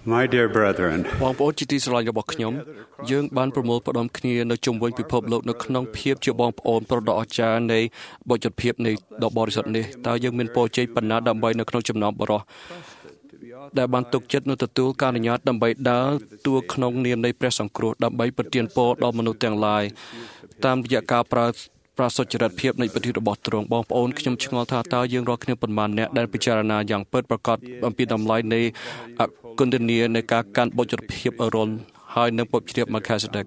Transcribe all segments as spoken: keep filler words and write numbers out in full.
My dear brethren, បងប្អូនជាទីស្រឡាញ់របស់ខ្ញុំយើងបានប្រមូលផ្ដុំគ្នានៅជុំវិញពិភពលោកនៅក្នុងភាពជាបងប្អូនប្រដអស្ចារ្យនៃបុព្វភាពនៃដ៏បរិសុទ្ធនេះតើយើងមានពរជ័យប៉ុណ្ណាដើម្បីនៅក្នុងចំណោមបរិសុទ្ធដែលបានទុកចិត្តនៅទទួលការអនុញ្ញាតដើម្បីដើរតួក្នុងនាមនៃព្រះសង្គ្រោះដើម្បីប្រទានពរដល់មនុស្សទាំងឡាយតាមរយៈការប្រើប្រាស់សុចរិតភាពនៃពិធីរបស់ទ្រង់បងប្អូនខ្ញុំឆ្ងល់ថាតើយើងរាល់គ្នាប៉ុន្មានអ្នកដែលពិចារណាយ៉ាងពិតប្រាកដអំពីតម្លៃនៃអគុណធានៃការកាន់បុព្វភាពអរុនហើយនឹងបុព្វជ្រាបមកខាសេដេក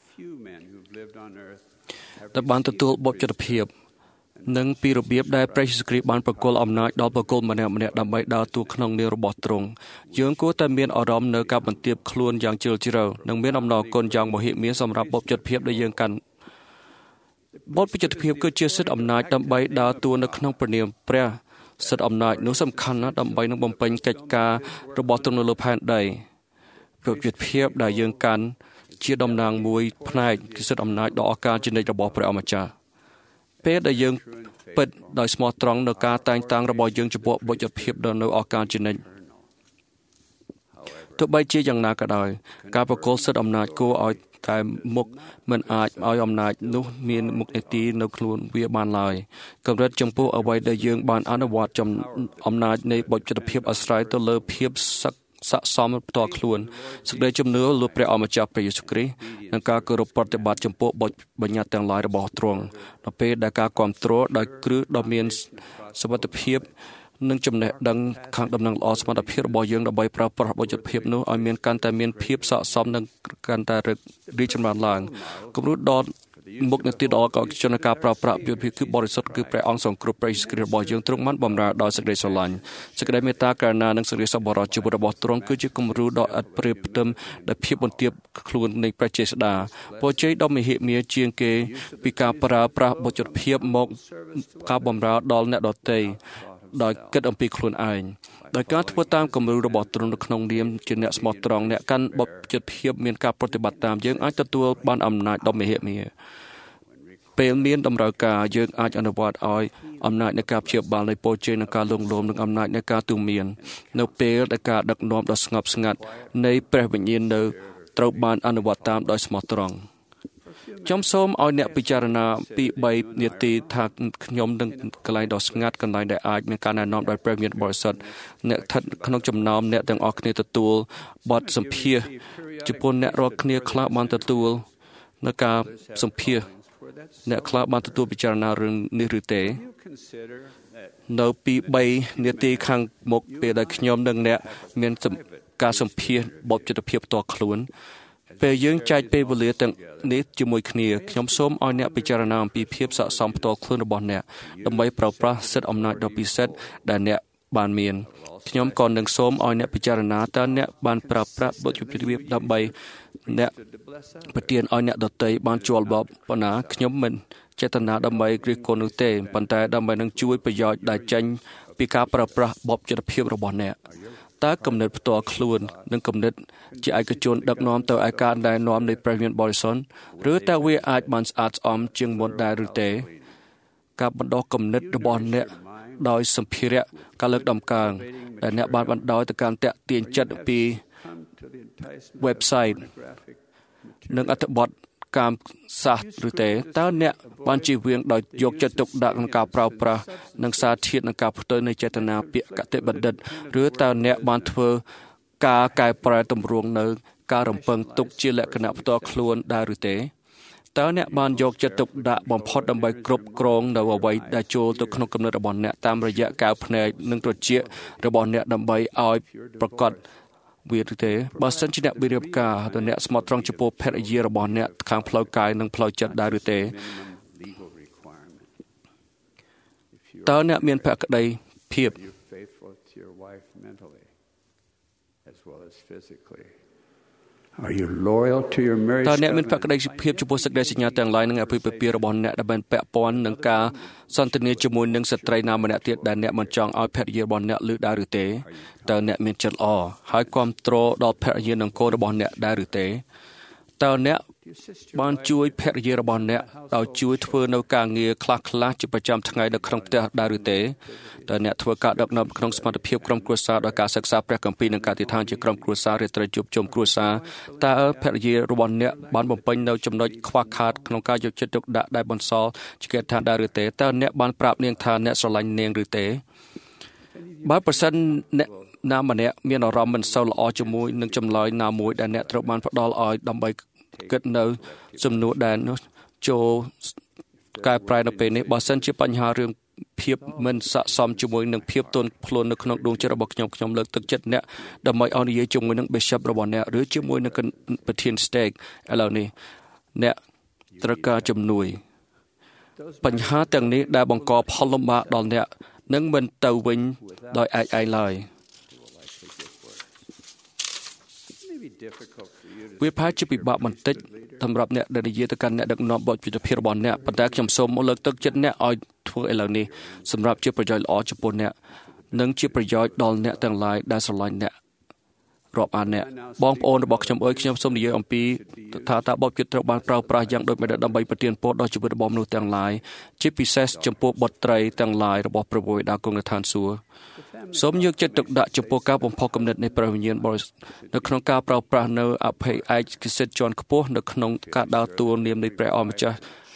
ដែលបានទទួលបុព្វភាពនិងពីរបៀបដែលព្រះយេស៊ូវគ្រីស្ទបានប្រគល់អំណាចដល់បុគ្គលម្នាក់ៗដើម្បីដើរតួក្នុងនាមរបស់ទ្រង់យើងគួរតែមានអារម្មណ៍នៅការបន្ទាបខ្លួនយ៉ាងជ្រាលជ្រៅនិងមានអំណរគុណយ៉ាងមហិមាសម្រាប់បុព្វភាពដែលយើងកាន់បុព្វភាពគឺជាសិទ្ធិអំណាចដើម្បីដើរតួនៅក្នុងព្រះនាមព្រះសិទ្ធិអំណាចនោះសំខាន់ណាស់ដើម្បីនឹងបំពេញកិច្ចការរបស់ទ្រង់នៅលើផែនដីបុព្វភាពដែលយើងកាន់ជាតំណាងមួយផ្នែកគឺសិទ្ធិអំណាចដ៏អស្ចារ្យជានិច្ចរបស់ព្រះអម្ចាស់ពេលដែលយើងពិតដោយស្មោះត្រង់នៅការតែងតាំងរបស់យើងចំពោះបុព្វភាពដ៏នៅអស្ចារ្យជានិច្ចទោះបីជាយ៉ាងណាក៏ដោយការប្រកល់សិទ្ធិអំណាចគួរឲ្យតែមុខមិនអាចឲ្យអំណាចនោះមានមុខនីតិនៅខ្លួនវាបានឡើយកម្រិតចំពោះអ្វីដែលយើងបានអនុវត្តចំអំណាចនៃបុព្វភាពអាស្រ័យទៅលើភាពស័ក្តិស័ក្តិសមផ្ទាល់ខ្លួនសេចក្តីជំនឿលើព្រះអម្ចាស់ព្រះយេស៊ូវគ្រីស្ទនិងការគោរពប្រតិបត្តិចំពោះបុព្វបញ្ញត្តិទាំងឡាយរបស់ទ្រង់នៅពេលដែលការគ្រប់គ្រងដោយគ្រឹះដ៏មានសុវត្ថិភាពនិងចំណេះដឹងខាងដំណឹងល្អសមត្ថភាពរបស់យើងដើម្បីប្រើប្រាស់បុព្វភាពនោះឲ្យមានកាន់តែមានភាពស័ក្តិសមនិងកាន់តែរីកចម្រើនឡើងគំរូដ៏មុខនីតិដ៏អស្ចារ្យនៃការប្រើប្រាស់បុព្វភាពគឺបរិសុទ្ធគឺព្រះអង្គសង្គ្រោះព្រះយេស៊ូវគ្រីស្ទរបស់យើងទ្រង់បានបម្រើដោយសេចក្តីស្រឡាញ់សេចក្តីមេត្តាករុណានិងសេចក្តីសប្បុរសជីវិតរបស់ទ្រង់គឺជាគំរូដ៏ឥតព្រាបផ្ទឹមដែលភាពបន្ទាបខ្លួននៃព្រះចេស្តាពរជ័យដ៏មហិមាជាងគេពីការប្រើប្រាស់បុព្វភាពមកការបម្រើដល់អ្នកដទៃដោយគិតអំពីខ្លួនឯងដោយការធ្វើតាមគំរូរបស់ទ្រង់នៅក្នុងនាមជាអ្នកស្មោះត្រង់អ្នកកាន់បុព្វភាពមានការប្រតិបត្តិតាមយើងអាចទទួលបានអំណាចដ៏មហិមាពេលមានតម្រូវការយើងអាចអនុវត្តឲ្យអំណាចនៃការព្យាបាលនៃពរជ័យនិងការលងលោមនិងអំណាចនៃការទូន្មាននៅពេលដែលការដឹកនាំដ៏ស្ងប់ស្ងាត់នៃព្រះវិញ្ញាណនៅត្រូវបានអនុវត្តតាមដោយស្មោះត្រង់ខ្ញុំសូមឲ្យអ្នកពិចារណាពីបីនាទីថាខ្ញុំនឹងកន្លែងដ៏ស្ងាត់កន្លែងដែលអាចមានការណែនាំដោយព្រះវិញ្ញាណបរិសុទ្ធអ្នកស្ថិតក្នុងចំណោមអ្នកទាំងអស់គ្នាទទួលបទសម្ភាសចំពោះអ្នករាល់គ្នាខ្លះបានទទួលនៅការសម្ភាសអ្នកខ្លះបានទទួលពិចារណារឿងនេះឬទេនៅពីបីនាទីខាងមុខពេលដែលខ្ញុំនិងអ្នកមានការសម្ភាសបុព្វភាពផ្ទាល់ខ្លួនពេលយើងចែកពេលវេលាទាំងនេះជាមួយគ្នាខ្ញុំសូមឲ្យអ្នកពិចារណាអំពីភាពស័ក្តិសមផ្ទាល់ខ្លួនរបស់អ្នកដើម្បីប្រើប្រាស់សិទ្ធិអំណាចដ៏ពិសេសដែលអ្នកបានមានខ្ញុំក៏នឹងសូមឲ្យអ្នកពិចារណាតើអ្នកបានប្រើប្រាស់បុព្វភាពដើម្បីអ្នកប្រទានឲ្យអ្នកដទៃបានជួលបបបណ្ណាខ្ញុំមិនចេតនាដើម្បីរិះគន់នោះទេប៉ុន្តែដើម្បីនឹងជួយប្រយោជន៍ដែលចេញពីការប្រើប្រាស់បុព្វភាពរបស់អ្នកតើគំនិតផ្ទាល់ខ្លួននិងគំនិតជាឯកជនដឹកនាំទៅឲ្យការណែនាំនៃព្រះវិញ្ញាណបរិសុទ្ធឬតើវាអាចបានស្អាតស្អំជាងមុនដែរឬទេការបណ្ដុះគំនិតរបស់អ្នកដោយសម្ភារៈការលើកដំកើងដែលអ្នកបានបណ្ដោយទៅកាន់តាក់ទាញចិត្តពី website និងអត្ថបទកម្មសាស្ត្រឬទេតើអ្នកបានជៀសវាងដោយយកចិត្តទុកដាក់ក្នុងការប្រើប្រាស់និងសារធាតុនិងការផ្ទុយនៃចេតនាពាក្យកតិបណ្ឌិតឬតើអ្នកបានធ្វើការកែប្រែទម្រង់នៅការរំពឹងទុកជាលក្ខណៈផ្ទាល់ខ្លួនដែរឬទេតើអ្នកបានយកចិត្តទុកដាក់បំផុតដើម្បីគ្រប់គ្រងនៅអ្វីដែលចូលទៅក្នុងគំនិតរបស់អ្នកតាមរយៈកែវភ្នែកនិងត្រចៀករបស់អ្នកដើម្បីឲ្យប្រកបវាទេបើសិនជាអ្នកវិរិយការទៅអ្នកស្មោះត្រង់ចំពោះភរិយារបស់អ្នកខាងផ្លូវកាយនិងផ្លូវចិត្តដែរឬទេតើអ្នកមានភក្តីភាពតើអ្នកមានភក្តីភាពចំពោះសេចក្តីសញ្ញាទាំងឡាយនិងអភិភិរបស់អ្នកដែលបានពាក់ព័ន្ធនឹងការសន្ទនាជាមួយនឹងស្ត្រីណាម្នាក់ទៀតដែលអ្នកមិនចង់ឲ្យភរិយារបស់អ្នកឮដែរឬទេតើអ្នកមានចិត្តល្អហើយគាំទ្រដល់ភរិយានិងកូនរបស់អ្នកដែរឬទេតើអ្នកបានជួយភរិយារបស់អ្នកដោយជួយធ្វើនៅការងារខ្លះខ្លះជាប្រចាំថ្ងៃនៅក្នុងផ្ទះដែរឬទេតើអ្នកធ្វើការដឹកនាំក្នុងសមត្ថភាពក្រុមគ្រួសារដោយការសិក្សាព្រះគម្ពីរនិងការអធិដ្ឋានជាក្រុមគ្រួសារឬត្រូវជួបជុំគ្រួសារតើភរិយារបស់អ្នកបានបំពេញនៅចំណុចខ្វះខាតក្នុងការយកចិត្តទុកដាក់ដែលបន្សល់ជាកិច្ចថាដែរឬទេតើអ្នកបានប្រាប់នាងថាអ្នកស្រឡាញ់នាងឬទេបើប្រសិនអ្នកណាម្នាក់មានអារម្មណ៍មិនសូវល្អជាមួយនឹងចម្លើយណាមួយដែលអ្នកត្រូវបានផ្ដល់ឲ្យដើម្បីគិតនៅសំណួរដែលនោះចូលកែប្រែនៅពេលនេះបើសិនជាបញ្ហារឿងភាពមិនស័ក្តិសមជាមួយនឹងភាពទន់ភ្លន់នៅក្នុងដួងចិត្តរបស់ខ្ញុំខ្ញុំលើកទឹកចិត្តអ្នកដើម្បីឲ្យនិយាយជាមួយនឹង Bishop របស់អ្នកឬជាមួយនឹងប្រធាន Stake ឥឡូវនេះអ្នកត្រូវការជំនួយបញ្ហាទាំងនេះដែលបង្កផលលំបាកដល់អ្នកនឹងមិនទៅវិញដោយឯកឯងឡើយវាប្រហែលជាពិបាកបន្តិចសម្រាប់អ្នកដែលនិយាយទៅកាន់អ្នកដឹកនាំបទពិភាពរបស់អ្នកប៉ុន្តែខ្ញុំសូមលើកទឹកចិត្តអ្នកឲ្យធ្វើឥឡូវនេះសម្រាប់ជាប្រយោជន៍ល្អចំពោះអ្នកនិងជាប្រយោជន៍ដល់អ្នកទាំងឡាយដែលស្រឡាញ់អ្នករាប់អានអ្នកបងប្អូនរបស់ខ្ញុំអើយខ្ញុំសូមនិយាយអំពីថាតើបទពិភាពត្រូវបានប្រើប្រាស់យ៉ាងដូចម្តេចដើម្បីប្រទានពរដល់ជីវិតរបស់មនុស្សទាំងឡាយជាពិសេសចំពោះបុត្រីទាំងឡាយរបស់ព្រះវរបិតាគង់នៅឋានសួគ៌សូមយកចិត្តទុកដាក់ចំពោះការបំផុសគំនិតនៃព្រះវិញ្ញាណបរិសុទ្ធនៅក្នុងការប្រើប្រាស់នៅអភ័យឯកសិទ្ធិជាន់ខ្ពស់នៅក្នុងការដើរតួនាមនៃព្រះអម្ចាស់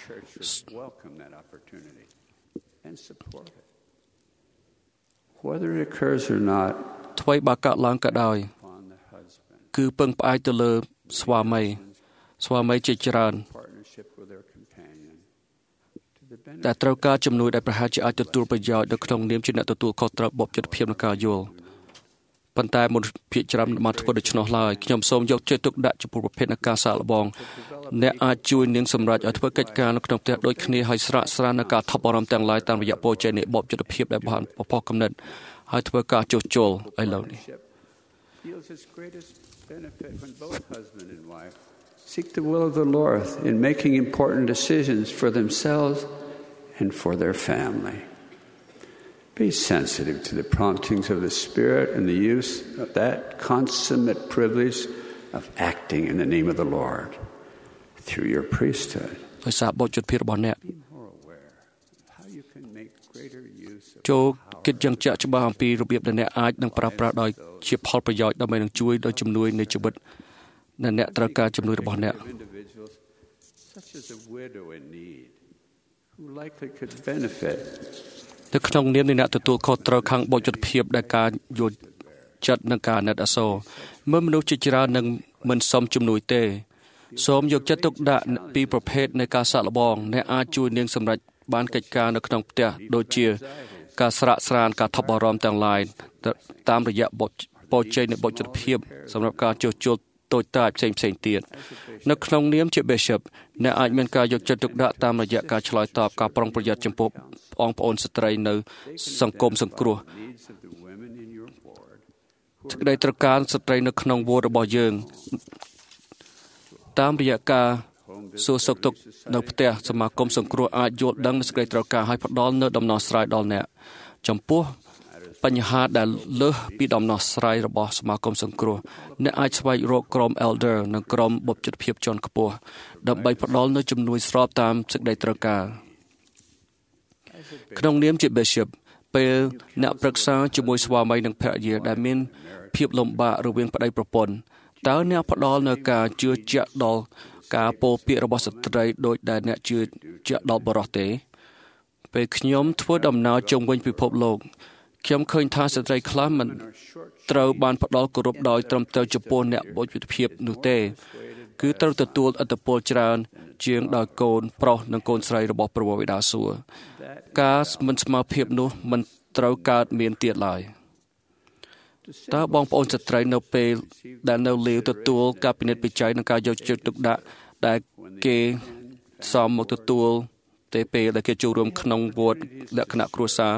Whether it occurs or not ថ្មីបើកើតឡើងក៏ដោយគឺពឹងផ្អែកទៅលើស្វាមីស្វាមីជាច្រើនដែលត្រូវការជំនួយដែលប្រហែលជាអាចទទួលប្រយោជន៍នៅក្នុងនាមជាអ្នកទទួលខុសត្រូវបបចិត្តភាពនៃការយល់ប៉ុន្តែមនុស្សភាគច្រើនមិនបានធ្វើដូច្នោះឡើយខ្ញុំសូមយកចិត្តទុកដាក់ចំពោះប្រភេទនៃការសាកល្បងអ្នកអាចជួយនាងសម្រាប់ឲ្យធ្វើកិច្ចការនៅក្នុងផ្ទះដូចគ្នាហើយស្រាកស្រាននៅការថប់អារម្មណ៍ទាំងឡាយតាមរយៈពោជ័យនៃបបចិត្តភាពដែលបានបបកំណត់ហើយធ្វើការចុះចូលឥឡូវនេះ benefit when both husband and wife seek the will of the Lord in making important decisions for themselves and for their family. Be sensitive to the promptings of the Spirit and the use of that consummate privilege of acting in the name of the Lord through your priesthood. ដោយសារបទចិត្តភាពរបស់អ្នក Be more aware of how you can make greater use of ចូលគិតយ៉ាងចាក់ច្បាស់អំពីរបៀបដែលអ្នកអាចនឹងប្រើប្រាស់ដោយជាផលប្រយោជន៍ដើម្បីនឹងជួយដល់ជំនួយនៃជីវិតដែលអ្នកត្រូវការជំនួយរបស់អ្នក such as a widow in need who likely could benefit នៅក្នុងនាមនៃអ្នកទទួលខុសត្រូវខាងបទចិត្តភាពដែលការយល់ចិត្តនិងការអាណិតអាសូរមើលមនុស្សជាច្រើននឹងមិនសមជំនួយទេសូមយកចិត្តទុកដាក់ពីប្រភេទនៃការសាកល្បងអ្នកអាចជួយនាងសម្រេចបានកិច្ចការនៅក្នុងផ្ទះដូចជាការស្រាកស្រានការថប់អារម្មណ៍ទាំងឡាយតាមរយៈបទពោជ័យនៃបទចិត្តភាពសម្រាប់ការជួសជុលតូចតាចផ្សេងផ្សេងទៀតនៅក្នុងនាមជា Bishop អ្នកអាចមានការយកចិត្តទុកដាក់តាមរយៈការឆ្លើយតបការប្រុងប្រយ័ត្នចំពោះបងប្អូនស្ត្រីនៅសង្គមសង្គ្រោះសេចក្តីត្រូវការស្ត្រីនៅក្នុងវត្តរបស់យើងតាមរយៈការសួរសុខទុក្ខនៅផ្ទះសមាគមសង្គ្រោះអាចយល់ដឹងនូវសេចក្តីត្រូវការឲ្យផ្ដល់នូវដំណោះស្រាយដល់អ្នកចំពោះបញ្ហាដែលលើសពីដំណោះស្រាយរបស់សមាគមសង្គ្រោះអ្នកអាចស្វែងរកក្រុម Elder និងក្រុមបុព្វជិតភាពជាន់ខ្ពស់ដើម្បីផ្ដល់នូវជំនួយស្របតាមសេចក្តីត្រូវការក្នុងនាមជា Bishop ពេលអ្នកប្រឹក្សាជាមួយស្វាមីនិងភរិយាដែលមានភាពលំបាករវាងប្តីប្រពន្ធតើអ្នកផ្ដល់នូវការជឿជាក់ដល់ការពោលពាក្យរបស់ស្ត្រីដោយដែលអ្នកជឿជាក់ដល់បុរសទេពេលខ្ញុំធ្វើដំណើរជុំវិញពិភពលោកខ្ញុំឃើញថាស្ត្រីខ្លះមិនត្រូវបានផ្ដល់គោរពដោយត្រឹមត្រូវចំពោះអ្នកបុព្វភាពនោះទេគឺត្រូវទទួលឥទ្ធិពលច្រើនជាងដោយកូនប្រុសនិងកូនស្រីរបស់ព្រះបិតាសួគ៌ការមិនស្មើភាពនោះមិនត្រូវកើតមានទៀតឡើយតើបងប្អូនស្ត្រីនៅពេលដែលនៅលាវទទួលការពិនិត្យវិจัยនិងការយកចិត្តទុកដាក់ដែលគេសមមកទទួលទេពេលដែលគេចូលរួមក្នុងវត្តលក្ខណៈគ្រួសារ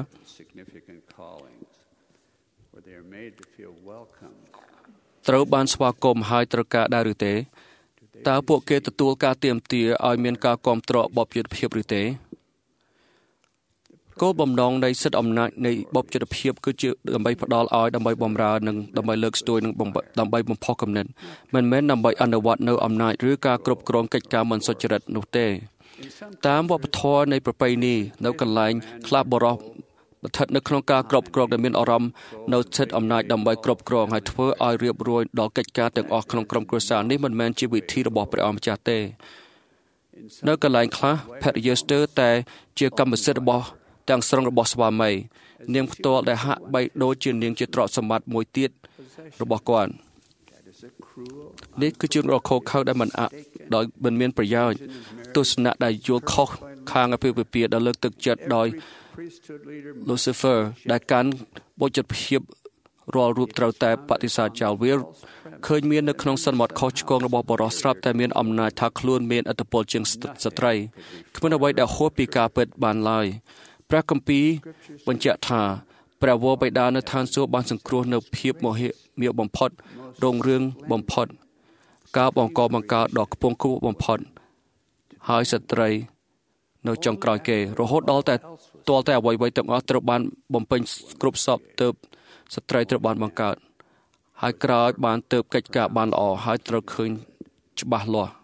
ត្រូវបានស្វាគមន៍ហើយត្រូវការដែរឬទេតើពួកគេទទួលការទាមទារឲ្យមានការគាំទ្របបព្វជិតភាពឬទេគោលបំណងនៃសិទ្ធិអំណាចនៃបបជិតភាពគឺជាដើម្បីផ្ដល់ឲ្យដើម្បីបម្រើនិងដើម្បីលើកស្ទួយនិងដើម្បីបំផុសគំនិតមិនមែនដើម្បីអនុវត្តនៅអំណាចឬការគ្រប់គ្រងកិច្ចការមិនសុចរិតនោះទេតាមវប្បធម៌នៃប្រពៃណីនៅកន្លែងខ្លះបរិសុទ្ធស្ថិតនៅក្នុងការគ្រប់គ្រងដែលមានអារម្មណ៍នៅសិទ្ធិអំណាចដើម្បីគ្រប់គ្រងហើយធ្វើឲ្យរៀបរួយដល់កិច្ចការទាំងអស់ក្នុងក្រុមគ្រួសារនេះមិនមែនជាវិធីរបស់ព្រះអង្គម្ចាស់ទេនៅកន្លែងខ្លះភរិយាស្ទើរតែជាកម្មសិទ្ធិរបស់ទាំងស្រុងរបស់ស្វាមីនាងផ្ទាល់ដែលហាក់បីដូចជានាងជាទ្រព្យសម្បត្តិមួយទៀតរបស់គាត់នេះគឺជារកខុសខើដែលមិនអាចដោយមិនមានប្រយោជន៍ទស្សនៈដែលយល់ខុសខាងអភិវិពាដែលលើកទឹកចិត្តដោយ Lucifer ដែលកាន់បុជិតភាពរាល់រូបត្រូវតែបដិសេធចោលវាឃើញមាននៅក្នុងសន្មតខុសឆ្គងរបស់បរិសុទ្ធស្រាប់តែមានអំណាចថាខ្លួនមានឥទ្ធិពលជាងស្ត្រីគ្មានអ្វីដែលហួសពីការពិតបានឡើយព្រះគម្ពីរបញ្ជាក់ថាព្រះវរបិតានៅឋានសួគ៌បានសង្គ្រោះនៅភាពមហិមាបំផុតរងរឿងបំផុតការបង្កបង្កើតដ៏ខ្ពង់ខ្ពស់បំផុតហើយស្ត្រីនៅចុងក្រោយគេរហូតដល់តែទាល់តែអ្វីៗទាំងអស់ត្រូវបានបំពេញគ្រប់សពទើបស្ត្រីត្រូវបានបង្កើតហើយក្រោយបានទើបកិច្ចការបានល្អហើយត្រូវឃើញច្បាស់លាស់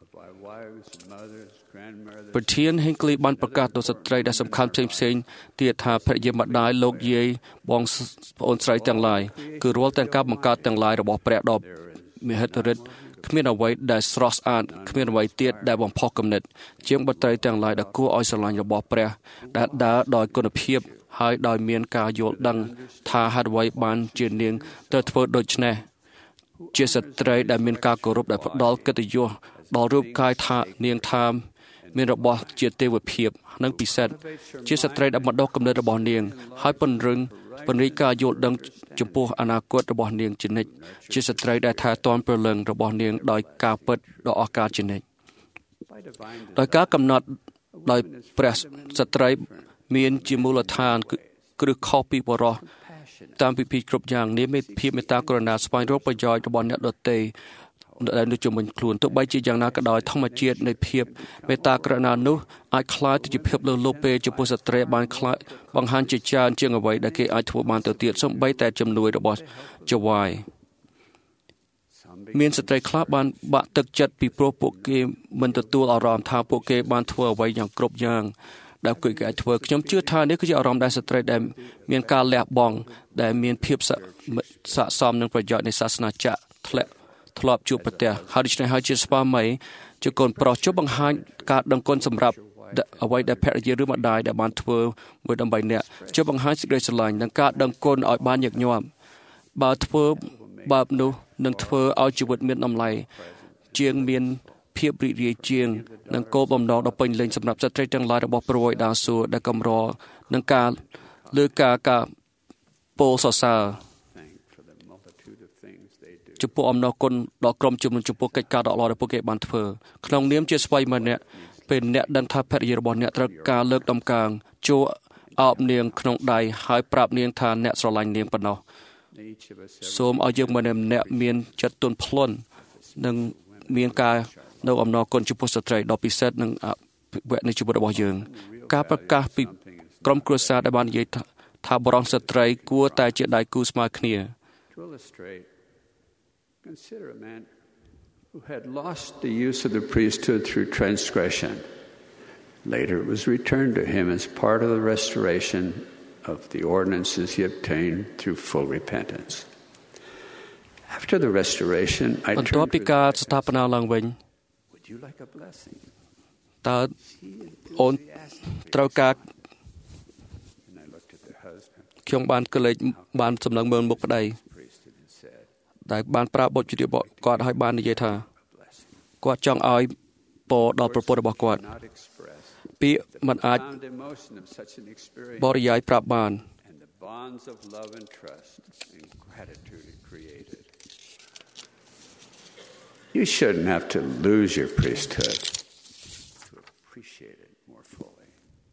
ប្រធាន Hinckley បានប្រកាសទៅស្ត្រីដែលសំខាន់ផ្សេងផ្សេងទៀតថាភរិយាម្ដាយលោកយាយបងប្អូនស្រីទាំងឡាយគឺរាល់ទាំងការបង្កើតទាំងឡាយរបស់ព្រះដ៏មហិទ្ធិឫទ្ធិគ្មានអ្វីដែលស្រស់ស្អាតគ្មានអ្វីទៀតដែលបំផុសគំនិតជាងបុត្រីទាំងឡាយដែលគួរឲ្យស្រឡាញ់របស់ព្រះដែលដើរដោយគុណភាពហើយដោយមានការយល់ដឹងថាហេតុអ្វីបានជានាងត្រូវធ្វើដូច្នេះជាស្ត្រីដែលមានការគោរពដែលផ្ដល់កិត្តិយសដល់រូបកាយថានាងថាមានរបស់ជាទេវភាពនិងពិសេសជាស្ត្រីដែលបណ្ដុះគំនិតរបស់នាងហើយពង្រឹងពង្រីកការយល់ដឹងចំពោះអនាគតរបស់នាងជានិច្ចជាស្ត្រីដែលថែទាំព្រលឹងរបស់នាងដោយការពិតដ៏អស្ចារ្យជានិច្ចដោយការកំណត់ដោយព្រះស្ត្រីមានជាមូលដ្ឋានគ្រឹះខុសពីបរិសុទ្ធតាមពិភពគ្រប់យ៉ាងនេះមានភាពមេត្តាករុណាស្វែងរកប្រយោជន៍របស់អ្នកដទៃដែលនៅជុំវិញខ្លួនទោះបីជាយ៉ាងណាក៏ដោយធម្មជាតិនៃភាពមេត្តាករុណានោះអាចคล้ายទៅជាភាពលើសលប់ពេលចំពោះស្ត្រីបានคล้ายបង្ហាញជាច្រើនជាងអ្វីដែលគេអាចធ្វើបានទៅទៀតសូម្បីតែជំនួយរបស់ចៅហ្វាយមានស្ត្រីខ្លះបានបាក់ទឹកចិត្តពីព្រោះពួកគេមិនទទួលអារម្មណ៍ថាពួកគេបានធ្វើអ្វីយ៉ាងគ្រប់យ៉ាងដែលគេអាចធ្វើខ្ញុំជឿថានេះគឺជាអារម្មណ៍ដែលស្ត្រីដែលមានការលះបង់ដែលមានភាពស័ក្តិសមនឹងប្រយោជន៍នៃសាសនាចក្រធ្លាក់ធ្លាប់ជួបប្រទះហើយដូច្នេះហើយជាស្វាមីជាកូនប្រុសជុំបង្ហាញការដឹងគុណសម្រាប់អ្វីដែលភរិយាឬម្ដាយដែលបានធ្វើមួយដើម្បីអ្នកជុំបង្ហាញសេចក្តីស្រឡាញ់និងការដឹងគុណឲ្យបានញឹកញាប់បើធ្វើបែបនោះនឹងធ្វើឲ្យជីវិតមានតម្លៃជាងមានភាពរីករាយជាងនិងគោលបំណងដ៏ពេញលេញសម្រាប់ស្ត្រីទាំងឡាយរបស់ព្រះវរបិតាសួគ៌ដែលកំរនឹងការលើការការពោលសរសើរចំពោះអំណរគុណដល់ក្រុមជំនុំចំពោះកិច្ចការដ៏ល្អដែលពួកគេបានធ្វើក្នុងនាមជាស្វ័យម្នាក់ពេលអ្នកដឹងថាភរិយារបស់អ្នកត្រូវការលើកដំកើងជួអោបនាងក្នុងដៃហើយប្រាប់នាងថាអ្នកស្រឡាញ់នាងប៉ុណ្ណោះសូមឲ្យយើងម្នាក់ម្នាក់មានចិត្តទន់ភ្លន់និងមានការនៅអំណរគុណចំពោះស្ត្រីដ៏ពិសេសនិងអភិវឌ្ឍនៃជីវិតរបស់យើងការប្រកាសពីក្រុមគ្រួសារដែលបាននិយាយថាបរិសុទ្ធស្ត្រីគួរតែជាដៃគូស្មើគ្នា Consider a man who had lost the use of the priesthood through transgression. Later it was returned to him as part of the restoration of the ordinances he obtained through full repentance. After the restoration, I turned to him. Would you like a blessing? តើអូនត្រូវការខ្ញុំបានក៏លេចបានសំឡេងមើលមុខប្តីដែលបានប្រាប់បុត្រជារបស់គាត់ឲ្យបាននិយាយថាគាត់ចង់ឲ្យពរដល់ប្រពន្ធរបស់គាត់ពាក្យមិនអាចបរិយាយប្រាប់បាន You shouldn't have to lose your priesthood to appreciate it more fully.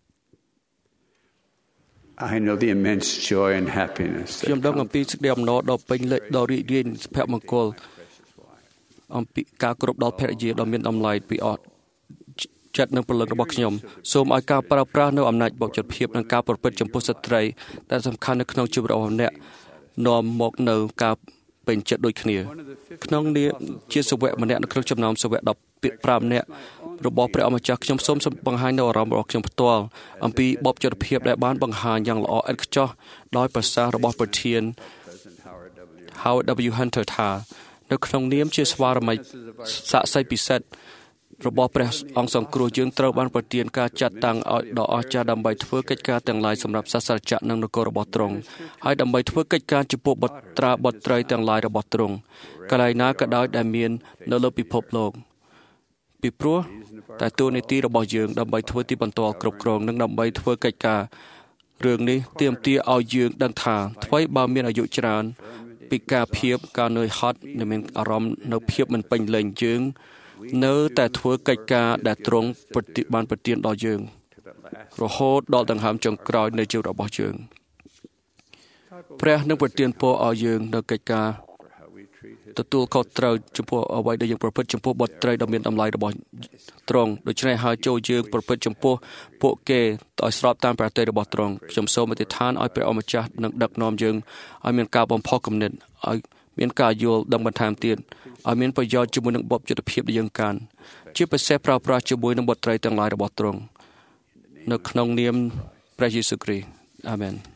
I know the immense joy and happiness that ខ្ញុំដឹងអំពីសេចក្តីអំណរដ៏ពេញលេញដ៏រីករាយសុភមង្គលអំពីការគោរពដល់ភរិយាដ៏មានតម្លៃពីអត់ចិត្តនិងព្រលឹងរបស់ខ្ញុំសូមឲ្យការប្រើប្រាស់នូវអំណាចបច្ចេកភាពនិងការប្រព្រឹត្តចំពោះស្ត្រីដែលសំខាន់នៅក្នុងជីវិតរបស់អ្នកនាំមកនៅការពេញចិត្តដូចគ្នាក្នុងនាមជាសាវកម្នាក់នៅក្នុងចំណោមសាវកដប់ប្រាំនាក់របស់ព្រះអម្ចាស់ខ្ញុំសូមបង្ហាញនូវអារម្មណ៍របស់ខ្ញុំផ្ទាល់អំពីបបចរភាពដែលបានបង្ហាញយ៉ាងល្អឥតខ្ចោះដោយប្រសាសន៍របស់ប្រធាន Howard W Hunter ថានៅក្នុងនាមជាស្វារមិកសាក្សីពិសិដ្ឋរបស់ព្រះអង្គសង្គ្រោះយើងត្រូវបានប្រទានការចាត់តាំងឲ្យដ៏អស្ចារ្យដើម្បីធ្វើកិច្ចការទាំងឡាយសម្រាប់សាសនាចក្រនិងនគររបស់ទ្រង់ហើយដើម្បីធ្វើកិច្ចការចំពោះបុត្រាបុត្រីទាំងឡាយរបស់ទ្រង់កន្លែងណាក៏ដោយដែលមាននៅលើពិភពលោកពីព្រោះតែតួនាទីរបស់យើងដើម្បីធ្វើទីបន្ទាល់គ្រប់គ្រងនិងដើម្បីធ្វើកិច្ចការរឿងនេះទាមទារឲ្យយើងដឹងថាថ្មីបើមានអាយុច្រើនពីការភាពការនឿយហត់និងមានអារម្មណ៍នៅភាពមិនពេញលេញយើងនៅតែធ្វើកិច្ចការដែលទ្រង់បានប្រទានដល់យើងរហូតដល់ដង្ហើមចុងក្រោយនៃជីវិតរបស់យើងព្រះនឹងប្រទានពរឲ្យយើងនៅកិច្ចការទទួលខុសត្រូវចំពោះអ្វីដែលយើងប្រព្រឹត្តចំពោះបុត្រីដ៏មានតម្លៃរបស់ទ្រង់ដូច្នេះហើយចូលយើងប្រព្រឹត្តចំពោះពួកគេឲ្យស្របតាមប្រតិបត្តិរបស់ទ្រង់ខ្ញុំសូមអធិដ្ឋានឲ្យព្រះអម្ចាស់នឹងដឹកនាំយើងឲ្យមានការបំផុសគំនិតឲ្យមានការយល់ដឹងបន្ថែមទៀតឲ្យមានប្រយោជន៍ជាមួយនឹងបបយុទ្ធភាពដែលយើងកាន់ជាពិសេសប្រើប្រាស់ជាមួយនឹងបុត្រីទាំងឡាយរបស់ទ្រង់នៅក្នុងនាមព្រះយេស៊ូវគ្រីស្ទអាមែន